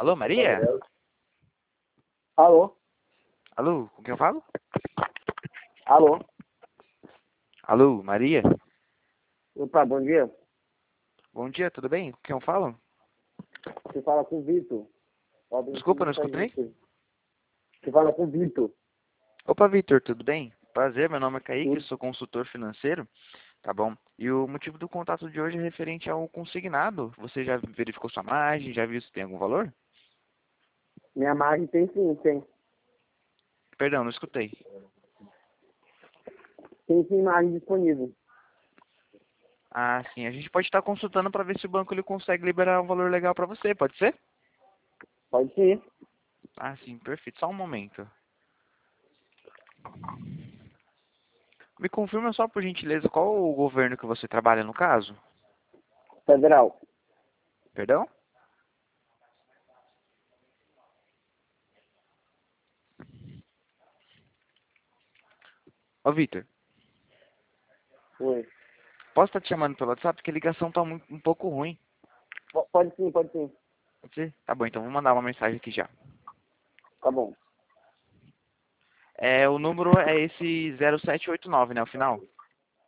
Alô, Maria? Alô? Alô, com quem eu falo? Alô? Alô, Maria? Opa, bom dia. Bom dia, tudo bem? Com quem eu falo? Você fala com o Vitor. Desculpa, não escutei. Você fala com o Vitor. Opa, Vitor, tudo bem? Prazer, meu nome é Kaique, Tudo. sou consultor financeiro, tá bom? E o motivo do contato de hoje é referente ao consignado. Você já verificou sua margem, já viu se tem algum valor? Minha margem tem sim, tem. Perdão, não escutei. Tem sim margem disponível. Ah, sim, a gente pode estar consultando para ver se o banco ele consegue liberar um valor legal para você, pode ser? Pode ser. Ah, sim, perfeito. Só um momento. Me confirma só por gentileza qual o governo que você trabalha no caso? Federal. Perdão? Ô, Vitor, Oi. posso estar te chamando pelo WhatsApp porque a ligação tá um pouco ruim. Pode sim, pode sim. Pode ser? Tá bom, então vou mandar uma mensagem aqui já. Tá bom. O número é esse 0789, né, o final?